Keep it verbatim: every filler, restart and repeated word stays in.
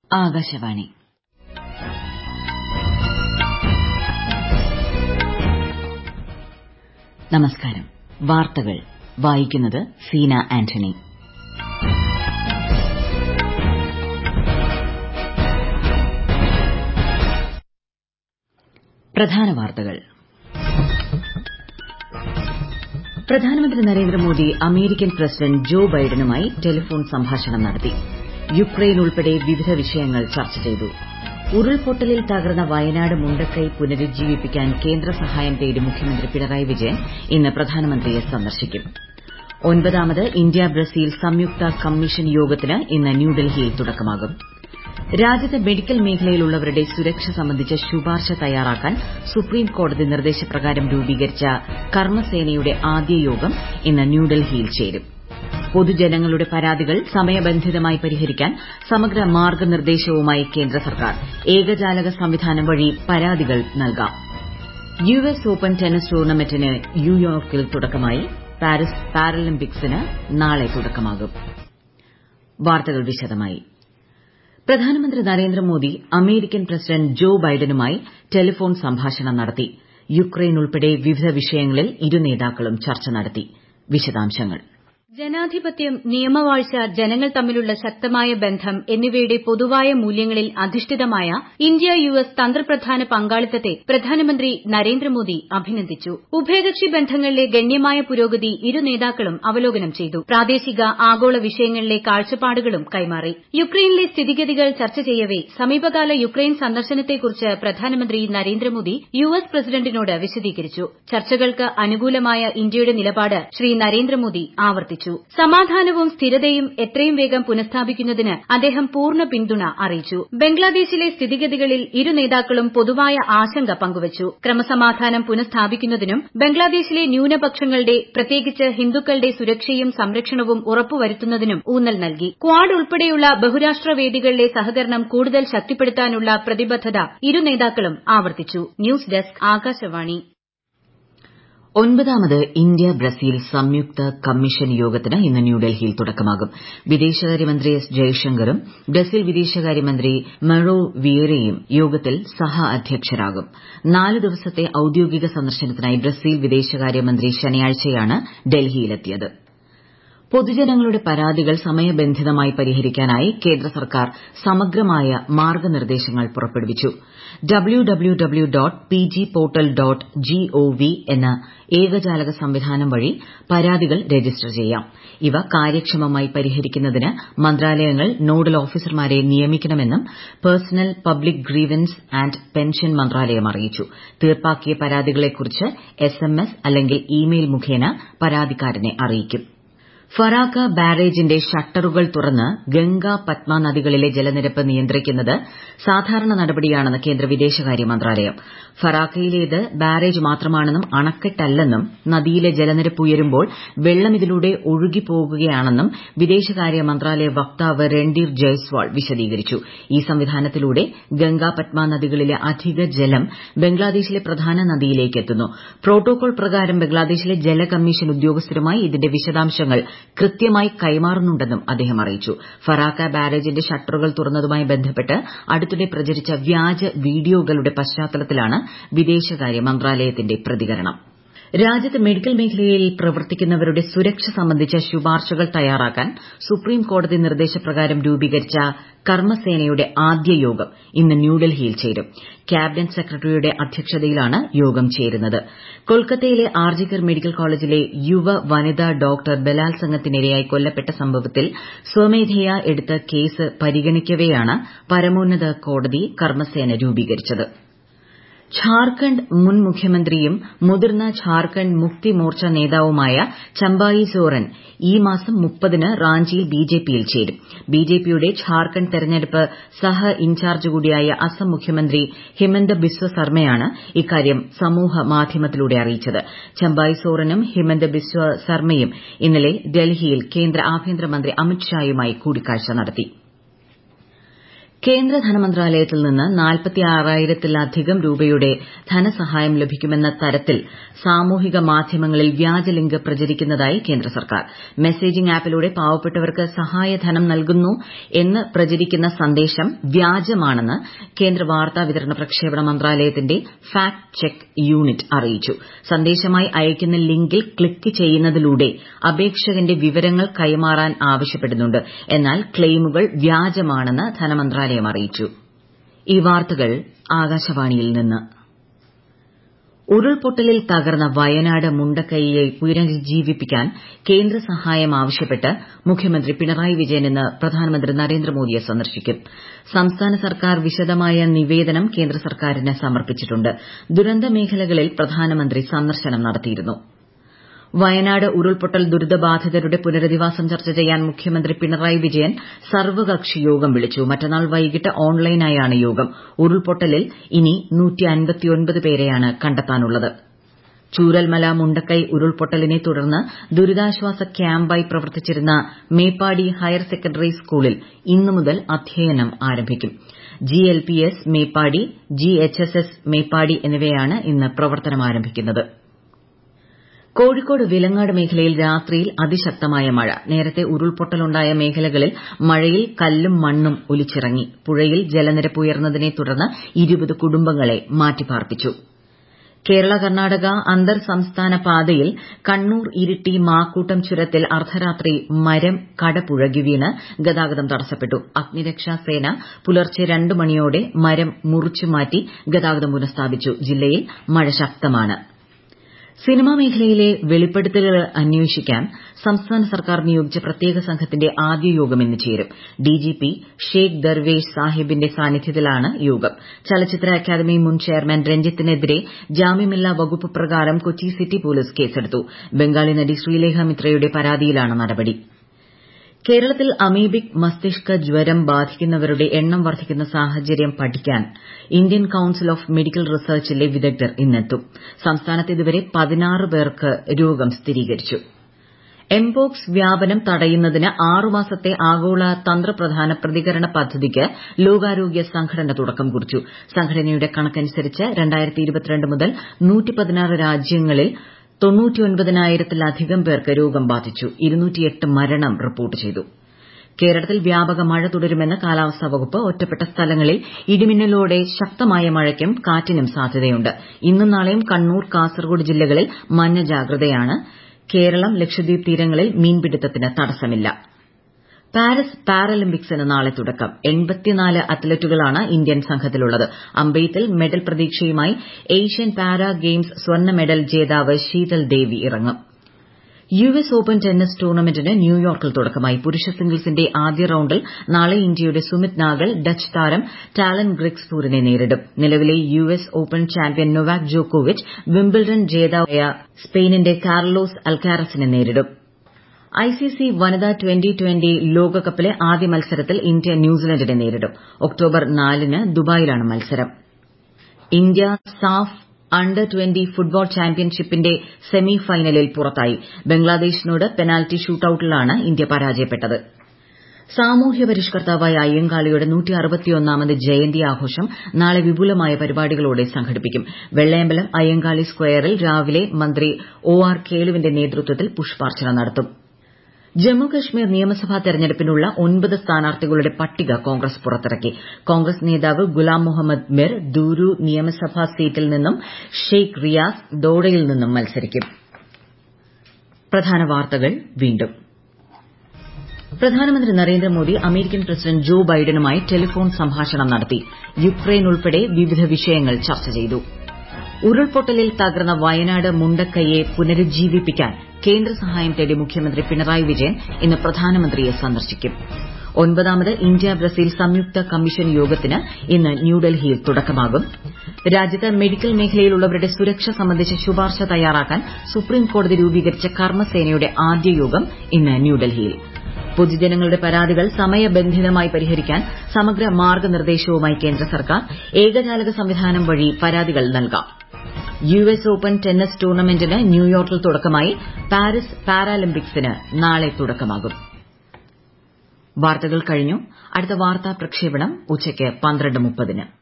ആകാശവാണി. നമസ്കാരം. വാർത്തകൾ വായിക്കുന്നത് സീന ആന്റണി. പ്രധാന വാർത്തകൾ. പ്രധാനമന്ത്രി നരേന്ദ്രമോദി അമേരിക്കൻ പ്രസിഡന്റ് ജോ ബൈഡനുമായി ടെലിഫോൺ സംഭാഷണം നടത്തി. യുക്രൈൻ ഉൾപ്പെടെ വിവിധ വിഷയങ്ങൾ ചർച്ച ചെയ്തു. ഉരുൾപൊട്ടലിൽ തകർന്ന വയനാട് മുണ്ടക്കൈ പുനരുജ്ജീവിപ്പിക്കാൻ കേന്ദ്ര സഹായം തേടി മുഖ്യമന്ത്രി പിണറായി വിജയൻ ഇന്ന് പ്രധാനമന്ത്രിയെ സന്ദർശിക്കും. ഒൻപതാമത് ഇന്ത്യ ബ്രസീൽ സംയുക്ത കമ്മീഷൻ യോഗത്തിന് ഇന്ന് ന്യൂഡൽഹിയിൽ തുടക്കമാകും. രാജ്യത്ത് മെഡിക്കൽ മേഖലയിലുള്ളവരുടെ സുരക്ഷ സംബന്ധിച്ച ശുപാർശ തയ്യാറാക്കാൻ സുപ്രീംകോടതി നിർദ്ദേശപ്രകാരം രൂപീകരിച്ച കർമ്മസേനയുടെ ആദ്യ യോഗം ഇന്ന് ന്യൂഡൽഹിയിൽ ചേരും. പൊതുജനങ്ങളുടെ പരാതികൾ സമയബന്ധിതമായി പരിഹരിക്കാൻ സമഗ്ര മാർഗ്ഗനിർദ്ദേശവുമായി കേന്ദ്ര സർക്കാർ. ഏകജാലക സംവിധാനം വഴി പരാതികൾ നൽകാം. യു എസ് ഓപ്പൺ ടെന്നീസ് ടൂർണമെന്റിന് ന്യൂയോർക്കിൽ തുടക്കമായി. പാരീസ് പാരലിമ്പിക്സിന് നാളെ തുടക്കമാകും. വാർത്തകൾ വിശദമായി. പ്രധാനമന്ത്രി നരേന്ദ്രമോദി അമേരിക്കൻ പ്രസിഡന്റ് ജോ ബൈഡനുമായി ടെലിഫോൺ സംഭാഷണം നടത്തി. യുക്രൈൻ ഉൾപ്പെടെ വിവിധ വിഷയങ്ങളിൽ ഇരു നേതാക്കളും ചർച്ച നടത്തി. വിശദാംശങ്ങൾ. ജനാധിപത്യം, നിയമവാഴ്ച, ജനങ്ങൾ തമ്മിലുള്ള ശക്തമായ ബന്ധം എന്നിവയുടെ പൊതുവായ മൂല്യങ്ങളിൽ അധിഷ്ഠിതമായ ഇന്ത്യ യു എസ് തന്ത്രപ്രധാന പങ്കാളിത്തത്തെ പ്രധാനമന്ത്രി നരേന്ദ്രമോദി അഭിനന്ദിച്ചു. ഉഭയകക്ഷി ബന്ധങ്ങളിലെ ഗണ്യമായ പുരോഗതി ഇരു നേതാക്കളും അവലോകനം ചെയ്തു. പ്രാദേശിക, ആഗോള വിഷയങ്ങളിലെ കാഴ്ചപ്പാടുകളും കൈമാറി. യുക്രൈനിലെ സ്ഥിതിഗതികൾ ചർച്ച ചെയ്യവെ സമീപകാല യുക്രൈൻ സന്ദർശനത്തെക്കുറിച്ച് പ്രധാനമന്ത്രി നരേന്ദ്രമോദി യു എസ് പ്രസിഡന്റിനോട് വിശദീകരിച്ചു. ചർച്ചകൾക്ക് അനുകൂലമായ ഇന്ത്യയുടെ നിലപാട് ശ്രീ നരേന്ദ്രമോദി ആവർത്തിച്ചു. സമാധാനവും സ്ഥിരതയും എത്രയും വേഗം പുനഃസ്ഥാപിക്കുന്നതിന് അദ്ദേഹം പൂർണ്ണ പിന്തുണ അറിയിച്ചു. ബംഗ്ലാദേശിലെ സ്ഥിതിഗതികളിൽ ഇരു നേതാക്കളും പൊതുവായ ആശങ്ക പങ്കുവച്ചു. ക്രമസമാധാനം പുനഃസ്ഥാപിക്കുന്നതിനും ബംഗ്ലാദേശിലെ ന്യൂനപക്ഷങ്ങളുടെ, പ്രത്യേകിച്ച് ഹിന്ദുക്കളുടെ സുരക്ഷയും സംരക്ഷണവും ഉറപ്പുവരുത്തുന്നതിനും ഊന്നൽ നൽകി. ക്വാഡ് ഉൾപ്പെടെയുള്ള ബഹുരാഷ്ട്ര വേദികളിലെ സഹകരണം കൂടുതൽ ശക്തിപ്പെടുത്താനുള്ള പ്രതിബദ്ധത ഇരു നേതാക്കളും ആവർത്തിച്ചു. ന്യൂസ് ഡെസ്ക്, ആകാശവാണി. ഒൻപതാമത് ഇന്ത്യ ബ്രസീൽ സംയുക്ത കമ്മീഷൻ യോഗത്തിന് ഇന്ന് ന്യൂഡൽഹിയിൽ തുടക്കമാകും. വിദേശകാര്യമന്ത്രി എസ് ജയശങ്കറും ബ്രസീൽ വിദേശകാര്യമന്ത്രി മറോ വിയേറയും യോഗത്തിൽ സഹ അധ്യക്ഷരാകും. നാല് ദിവസത്തെ ഔദ്യോഗിക സന്ദർശനത്തിനായി ബ്രസീൽ വിദേശകാര്യമന്ത്രി ശനിയാഴ്ചയാണ് ഡൽഹിയിലെത്തിയത്. പൊതുജനങ്ങളുടെ പരാതികൾ സമയബന്ധിതമായി പരിഹരിക്കാനായി കേന്ദ്ര സർക്കാർ സമഗ്രമായ മാർഗ്ഗനിർദ്ദേശങ്ങൾ പുറപ്പെടുവിച്ചു. W W W dot P G portal dot GOV എന്ന ഏകജാലക സംവിധാനം വഴി പരാതികൾ രജിസ്റ്റർ ചെയ്യാം. ഇവ കാര്യക്ഷമമായി പരിഹരിക്കുന്നതിന് മന്ത്രാലയങ്ങൾ നോഡൽ ഓഫീസർമാരെ നിയമിക്കണമെന്നും personal public grievance and pension മന്ത്രാലയം അറിയിച്ചു. തീർപ്പാക്കിയ പരാതികളെക്കുറിച്ച് എസ് എം എസ് അല്ലെങ്കിൽ ഇമെയിൽ മുഖേന പരാതിക്കാരനെ അറിയിക്കും. ഫറാക്ക ബാരേജിന്റെ ഷട്ടറുകൾ തുറന്ന് ഗംഗ, പത്മ നദികളിലെ ജലനിരപ്പ് നിയന്ത്രിക്കുന്നത് സാധാരണ നടപടിയാണെന്ന് കേന്ദ്ര വിദേശകാര്യ മന്ത്രാലയം. ഫറാക്കയിലേത് ബാരേജ് മാത്രമാണെന്നും അണക്കെട്ടല്ലെന്നും നദിയിലെ ജലനിരപ്പ് ഉയരുമ്പോൾ വെള്ളം ഇതിലൂടെ ഒഴുകിപ്പോകുകയാണെന്നും വിദേശകാര്യ മന്ത്രാലയ വക്താവ് രൺധീർ ജയ്സ്വാൾ വിശദീകരിച്ചു. ഈ സംവിധാനത്തിലൂടെ ഗംഗ, പത്മ നദികളിലെ അധിക ജലം ബംഗ്ലാദേശിലെ പ്രധാന നദിയിലേക്ക് എത്തുന്നു. പ്രോട്ടോകോൾ പ്രകാരം ബംഗ്ലാദേശിലെ ജല കമ്മീഷൻ ഉദ്യോഗസ്ഥരുമായി ഇതിന്റെ വിശദാംശങ്ങൾ കൃത്യമായി കൈമാറുന്നുണ്ടെന്നും അദ്ദേഹം അറിയിച്ചു. ഫറാക്ക ബാരേജിന്റെ ഷട്ടറുകൾ തുറന്നതുമായി ബന്ധപ്പെട്ട് അടുത്തിടെ പ്രചരിച്ച വ്യാജ വീഡിയോകളുടെ പശ്ചാത്തലത്തിലാണ് വിദേശകാര്യ മന്ത്രാലയത്തിന്റെ പ്രതികരണം. രാജ്യത്ത് മെഡിക്കൽ മേഖലയിൽ പ്രവർത്തിക്കുന്നവരുടെ സുരക്ഷ സംബന്ധിച്ച ശുപാർശകൾ തയ്യാറാക്കാൻ സുപ്രീംകോടതി നിർദ്ദേശപ്രകാരം രൂപീകരിച്ച കർമ്മസേനയുടെ ആദ്യ യോഗം ഇന്ന് ന്യൂഡൽഹിയിൽ ചേരും. ക്യാബിനറ്റ് സെക്രട്ടറിയുടെ അധ്യക്ഷതയിലാണ് യോഗം ചേരുന്നത്. കൊൽക്കത്തയിലെ ആർജിക്കർ മെഡിക്കൽ കോളേജിലെ യുവ വനിതാ ഡോക്ടർ ബലാത്സംഗത്തിനിരയായി കൊല്ലപ്പെട്ട സംഭവത്തിൽ സ്വമേധയാ എടുത്ത കേസ് പരിഗണിക്കവെയാണ് പരമോന്നത കോടതി കർമ്മസേന രൂപീകരിച്ചത്. ഝാർഖണ്ഡ് മുൻ മുഖ്യമന്ത്രിയും മുതിർന്ന ഝാർഖണ്ഡ് മുക്തി മോർച്ച നേതാവുമായ ചമ്പായി സോറൻ ഈ മാസം മുപ്പതിന് റാഞ്ചിയിൽ ബിജെപിയിൽ ചേരും. ബിജെപിയുടെ ഝാർഖണ്ഡ് തെരഞ്ഞെടുപ്പ് സഹ ഇൻചാർജ് കൂടിയായ അസം മുഖ്യമന്ത്രി ഹിമന്ത ബിസ്വ സർമയാണ് ഇക്കാര്യം സമൂഹ മാധ്യമത്തിലൂടെ അറിയിച്ചത്. ചമ്പായി സോറനും ഹിമന്ത ബിസ്വ സർമയും ഇന്നലെ ഡൽഹിയിൽ കേന്ദ്ര ആഭ്യന്തരമന്ത്രി അമിത് ഷായുമായി കൂടിക്കാഴ്ച നടത്തി. കേന്ദ്ര ധനമന്ത്രാലയത്തിൽ നിന്ന് നാൽപ്പത്തി ആറായിരത്തിലധികം രൂപയുടെ ധനസഹായം ലഭിക്കുമെന്ന തരത്തിൽ സാമൂഹിക മാധ്യമങ്ങളിൽ വ്യാജ ലിങ്ക് പ്രചരിക്കുന്നതായി കേന്ദ്ര സർക്കാർ. മെസേജിംഗ് ആപ്പിലൂടെ പാവപ്പെട്ടവർക്ക് സഹായധനം നൽകുന്നു എന്ന് പ്രചരിക്കുന്ന സന്ദേശം വ്യാജമാണെന്ന് കേന്ദ്ര വാർത്താ വിതരണ പ്രക്ഷേപണ മന്ത്രാലയത്തിന്റെ ഫാക്ട് ചെക്ക് യൂണിറ്റ് അറിയിച്ചു. സന്ദേശമായി അയക്കുന്ന ലിങ്കിൽ ക്ലിക്ക് ചെയ്യുന്നതിലൂടെ അപേക്ഷകന്റെ വിവരങ്ങൾ കൈമാറാൻ ആവശ്യപ്പെടുന്നുണ്ട്. എന്നാൽ ക്ലെയിമുകൾ വ്യാജമാണെന്ന് ധനമന്ത്രാലയം അറിയിച്ചു. ഈ വാർത്തകൾ ആകാശവാണിയിൽ നിന്ന്. ഉരുൾപൊട്ടലിൽ തകർന്ന വയനാട് മുണ്ടക്കൈയെ പുനരുജ്ജീവിപ്പിക്കാൻ കേന്ദ്ര സഹായം ആവശ്യപ്പെട്ട് മുഖ്യമന്ത്രി പിണറായി വിജയൻ ഇന്ന് പ്രധാനമന്ത്രി നരേന്ദ്രമോദിയെ സന്ദർശിക്കും. സംസ്ഥാന സർക്കാർ വിശദമായ നിവേദനം കേന്ദ്ര സർക്കാരിന് സമർപ്പിച്ചിട്ടുണ്ട്. ദുരന്ത മേഖലകളിൽ പ്രധാനമന്ത്രി സന്ദർശനം നടത്തിയിരുന്നു. വയനാട് ഉരുൾപൊട്ടൽ ദുരിതബാധിതരുടെ പുനരധിവാസം ചർച്ച ചെയ്യാൻ മുഖ്യമന്ത്രി പിണറായി വിജയൻ സർവകക്ഷി യോഗം വിളിച്ചു. മറ്റന്നാൾ വൈകിട്ട് ഓൺലൈനായാണ് യോഗം. ഉരുൾപൊട്ടലിൽ ഇനി നൂറ്റി അൻപത്തിയൊൻപത് പേരെയാണ് കണ്ടെത്താനുള്ളത്. ചൂരൽമല മുണ്ടക്കൈ ഉരുൾപൊട്ടലിനെ തുടർന്ന് ദുരിതാശ്വാസ ക്യാമ്പായി പ്രവർത്തിച്ചിരുന്ന മേപ്പാടി ഹയർ സെക്കൻഡറി സ്കൂളിൽ ഇന്നു മുതൽ അധ്യയനം ആരംഭിക്കും. G L P S Meppadi, G H S S Meppadi എന്നിവയാണ് ഇന്ന് പ്രവർത്തനം ആരംഭിക്കുന്നത്. കോഴിക്കോട് വിലങ്ങാട് മേഖലയിൽ രാത്രിയിൽ അതിശക്തമായ മഴ. നേരത്തെ ഉരുൾപൊട്ടലുണ്ടായ മേഖലകളിൽ മഴയിൽ കല്ലും മണ്ണും ഒലിച്ചിറങ്ങി. പുഴയിൽ ജലനിരപ്പ് ഉയർന്നതിനെ തുടർന്ന് ഇരുപത് കുടുംബങ്ങളെ മാറ്റിപ്പാർപ്പിച്ചു. കേരള കർണാടക അന്തർ സംസ്ഥാന പാതയിൽ കണ്ണൂർ ഇരിട്ടി മാക്കൂട്ടം ചുരത്തിൽ അർദ്ധരാത്രി മരം കടപുഴകി വീണ് ഗതാഗതം തടസ്സപ്പെട്ടു. അഗ്നിരക്ഷാസേന പുലർച്ചെ രണ്ട് മണിയോടെ മരം മുറിച്ചുമാറ്റി ഗതാഗതം പുനഃസ്ഥാപിച്ചു. ജില്ലയിൽ മഴ ശക്തമാണ്. സിനിമാ മേഖലയിലെ വെളിപ്പെടുത്തലുകൾ അന്വേഷിക്കാൻ സംസ്ഥാന സർക്കാർ നിയോഗിച്ച പ്രത്യേക സംഘത്തിന്റെ ആദ്യ യോഗം ഇന്ന് ചേരും. ഡിജിപി ഷേഖ് ദർവേഷ് സാഹിബിന്റെ സാന്നിധ്യത്തിലാണ് യോഗം. ചലച്ചിത്ര അക്കാദമി മുൻ ചെയർമാൻ രഞ്ജിത്തിനെതിരെ ജാമ്യമില്ലാ വകുപ്പ് പ്രകാരം കൊച്ചി സിറ്റി പോലീസ് കേസെടുത്തു. ബംഗാളി നടി ശ്രീലേഖ മിത്രയുടെ പരാതിയിലാണ് നടപടി. കേരളത്തിൽ അമീബിക് മസ്തിഷ്ക ജ്വരം ബാധിക്കുന്നവരുടെ എണ്ണം വർദ്ധിക്കുന്ന സാഹചര്യം പഠിക്കാൻ ഇന്ത്യൻ കൌൺസിൽ ഓഫ് മെഡിക്കൽ റിസർച്ചിലെ വിദഗ്ധർ ഇന്നെത്തും. സംസ്ഥാനത്ത് ഇതുവരെ പതിനാറ് പേർക്ക് രോഗം സ്ഥിരീകരിച്ചു. എംപോക്സ് വ്യാപനം തടയുന്നതിന് ആറുമാസത്തെ ആഗോള തന്ത്രപ്രധാന പ്രതികരണ പദ്ധതിക്ക് ലോകാരോഗ്യ സംഘടന തുടക്കം കുറിച്ചു. സംഘടനയുടെ കണക്കനുസരിച്ച് രണ്ടായിരത്തി ഇരുപത്തിരണ്ട് മുതൽ നൂറ്റി പതിനാറ് രാജ്യങ്ങളിൽ തൊണ്ണൂറ്റിയൊൻപതിനായിരത്തിലധികം പേർക്ക് രോഗം ബാധിച്ചു. ഇരുന്നൂറ്റിയെട്ട് മരണം റിപ്പോർട്ട് ചെയ്തു. കേരളത്തിൽ വ്യാപക മഴ തുടരുമെന്ന് കാലാവസ്ഥാ വകുപ്പ്. ഒറ്റപ്പെട്ട സ്ഥലങ്ങളിൽ ഇടിമിന്നലോടെ ശക്തമായ മഴയ്ക്കും കാറ്റിനും സാധ്യതയുണ്ട്. ഇന്നും നാളെയും കണ്ണൂർ, കാസർഗോഡ് ജില്ലകളിൽ മഞ്ഞ ജാഗ്രതയാണ്. കേരളം, ലക്ഷദ്വീപ് തീരങ്ങളിൽ മീൻപിടുത്തത്തിന് തടസ്സമില്ല. പാരീസ് പാരാലിമ്പിക്സിന് നാളെ തുടക്കം. എൺപത്തിനാല് അത്ലറ്റുകളാണ് ഇന്ത്യൻ സംഘത്തിലുള്ളത്. അമ്പെയ്ത്തിൽ മെഡൽ പ്രതീക്ഷയുമായി ഏഷ്യൻ പാരാ ഗെയിംസ് സ്വർണ്ണ മെഡൽ ജേതാവ് ശീതൽ ദേവി ഇറങ്ങും. യു എസ് ഓപ്പൺ ടെന്നീസ് ടൂർണമെന്റിന് ന്യൂയോർക്കിൽ തുടക്കമായി. പുരുഷ സിംഗിൾസിന്റെ ആദ്യ റൌണ്ടിൽ നാളെ ഇന്ത്യയുടെ സുമിത് നാഗൽ ഡച്ച് താരം ടാലൻ ഗ്രിക്സ്പൂരിനെ നേരിടും. നിലവിലെ U S open champion Novak ജോക്കോവിച്ച് വിംബിൾഡൺ ജേതാവായ സ്പെയിനിന്റെ കാർലോസ് അൽക്കാരസിനെ നേരിടും. ഐസിസി വനിതാ ട്വന്റി ട്വന്റി ലോകകപ്പിലെ ആദ്യ മത്സരത്തിൽ ഇന്ത്യ ന്യൂസിലൻഡിനെ നേരിടും. ഒക്ടോബർ നാലിന് ദുബായിലാണ് മത്സരം. India SAFF under twenty football ചാമ്പ്യൻഷിപ്പിന്റെ സെമി ഫൈനലിൽ പുറത്തായി. ബംഗ്ലാദേശിനോട് പെനാൽറ്റി ഷൂട്ടൌട്ടിലാണ് ഇന്ത്യ പരാജയപ്പെട്ടത്. സാമൂഹ്യ പരിഷ്കർത്താവായ അയ്യങ്കാളിയുടെ നൂറ്റി അറുപത്തിയൊന്നാമത് ജയന്തി ആഘോഷം നാളെ വിപുലമായ പരിപാടികളോടെ സംഘടിപ്പിക്കും. വെള്ളയമ്പലം അയ്യങ്കാളി സ്ക്വയറിൽ രാവിലെ മന്ത്രി ഒ ആർ കേളുവിന്റെ നേതൃത്വത്തിൽ പുഷ്പാർച്ചന നടത്തും. ജമ്മുകശ്മീർ നിയമസഭാ തെരഞ്ഞെടുപ്പിനുള്ള ഒൻപത് സ്ഥാനാർത്ഥികളുടെ പട്ടിക കോൺഗ്രസ് പുറത്തിറക്കി. കോൺഗ്രസ് നേതാവ് ഗുലാം മുഹമ്മദ് മിർ ദൂരു നിയമസഭാ സീറ്റിൽ നിന്നും ഷെയ്ഖ് റിയാസ് ദോഡയിൽ നിന്നും മത്സരിക്കും. പ്രധാന വാർത്തകൾ വീണ്ടും. പ്രധാനമന്ത്രി നരേന്ദ്രമോദി അമേരിക്കൻ പ്രസിഡന്റ് ജോ ബൈഡനുമായി ടെലിഫോൺ സംഭാഷണം നടത്തി. യുക്രൈൻ ഉൾപ്പെടെ വിവിധ വിഷയങ്ങൾ ചർച്ച ചെയ്തു. ഉരുൾപൊട്ടലിൽ തകർന്ന വയനാട് മുണ്ടക്കൈയെ പുനരുജ്ജീവിപ്പിക്കാൻ കേന്ദ്ര സഹായം തേടി മുഖ്യമന്ത്രി പിണറായി വിജയൻ ഇന്ന് പ്രധാനമന്ത്രിയെ സന്ദർശിക്കും. ഒൻപതാമത് ഇന്ത്യ ബ്രസീൽ സംയുക്ത കമ്മീഷൻ യോഗത്തിന് ഇന്ന് ന്യൂഡൽഹിയിൽ തുടക്കമാകും. രാജ്യത്ത് മെഡിക്കൽ മേഖലയിലുള്ളവരുടെ സുരക്ഷ സംബന്ധിച്ച ശുപാർശ തയ്യാറാക്കാൻ സുപ്രീംകോടതി രൂപീകരിച്ച കർമ്മസേനയുടെ ആദ്യ യോഗം ഇന്ന് ന്യൂഡൽഹിയിൽ. പൊതുജനങ്ങളുടെ പരാതികൾ സമയബന്ധിതമായി പരിഹരിക്കാൻ സമഗ്ര മാർഗ്ഗനിർദ്ദേശവുമായി കേന്ദ്ര സർക്കാർ. ഏകജാലക സംവിധാനം വഴി പരാതികൾ നൽകാം. യു എസ് ഓപ്പൺ ടെന്നീസ് ടൂർണമെന്റിന് ന്യൂയോർക്കിൽ തുടക്കമായി. പാരീസ് പാരാലിമ്പിക്സിന് നാളെ തുടക്കമാകും. വാർത്തകൾ കഴിഞ്ഞു. അടുത്ത വാർത്താ പ്രക്ഷേപണം ഉച്ചയ്ക്ക് പന്ത്രണ്ട് മുപ്പതിന്.